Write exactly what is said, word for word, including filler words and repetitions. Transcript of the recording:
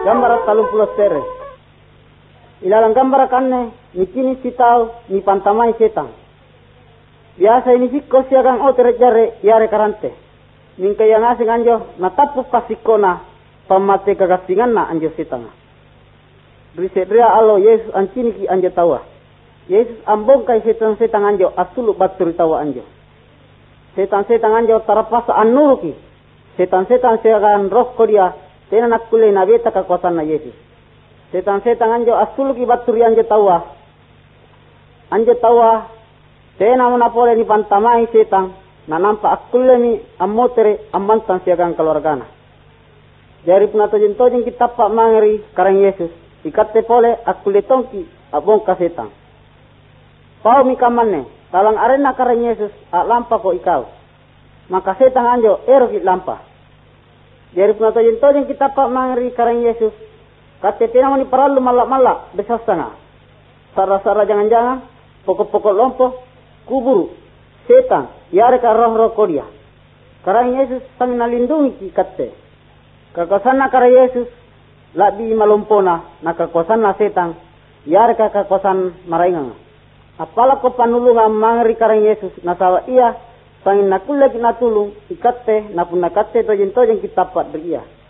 Gambar talung puluh sere. Ilalang gambar kanne ni kini sitau ni pantamai setan. Biasa ini sikko siagang otere jare yare karante. Ningka yang asing anjo natapu kasikona pamate kagasingan na anjo setan. Risedria alo Yesus ancini ki anjo tawa. Yesus ambong kai setan-setan anjo asulu baturi tawa anjo. Setan-setan anjo tarapasa anuruki. Setan-setan siagang roh kodia tena nakule na beta kekuasaan na Yesus. Setan-setan anjo asuluki baturi anjo tawa. Anjo tawa tena manapole ni pantamai setan na nampa akule ni amotere amantan siagang keluargana. Jari punato jentojeng kita pak mangeri karang Yesus. Ikate pole akule tongki abong ka setan. Pau mikamane talang arena karang Yesus a lampa ko ikaw. Maka setan anjo eroki lampa. Jari punato jentojeng kita pak mangeri karang Yesus. Kate tena mani paralu malak-malak besasana. Sara-sara jangan-jangan pokok-pokok lompo kuburu setan yare ka roh-roh kodia. Karang Yesus sang nalindungi ki kate. Kakosana karang Yesus labi malompona na kakosana setan yare ka kakosan maraingang. Apala ko panulungan mangeri karang Yesus nasawa iya sangin nakulagi natulung ikate napun nakate tojeng-tojeng kita pat beria.